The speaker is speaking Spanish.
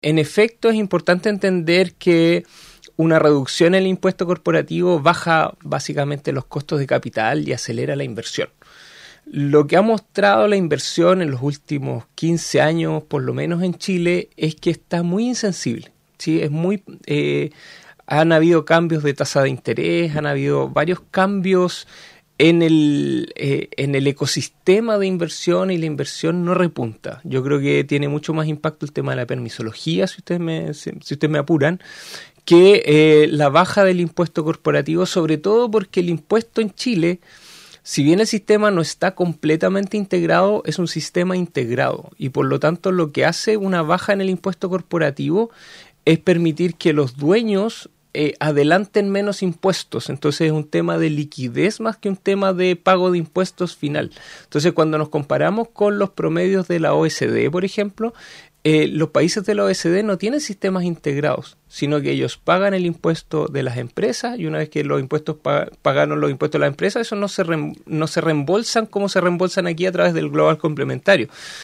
En efecto, es importante entender que una reducción en el impuesto corporativo baja básicamente los costos de capital y acelera la inversión. Lo que ha mostrado la inversión en los últimos 15 años, por lo menos en Chile, es que está muy insensible. ¿Sí? Han habido cambios de tasa de interés, han habido varios cambios en el ecosistema de inversión y la inversión no repunta. Yo creo que tiene mucho más impacto el tema de la permisología, si ustedes me apuran, que la baja del impuesto corporativo, sobre todo porque el impuesto en Chile, si bien el sistema no está completamente integrado, es un sistema integrado y por lo tanto lo que hace una baja en el impuesto corporativo es permitir que los dueños adelanten menos impuestos. Entonces es un tema de liquidez más que un tema de pago de impuestos final. Entonces cuando nos comparamos con los promedios de la OECD, por ejemplo, los países de la OECD no tienen sistemas integrados, sino que ellos pagan el impuesto de las empresas y una vez que los impuestos pagaron los impuestos de las empresas, eso no se reembolsan como se reembolsan aquí a través del global complementario,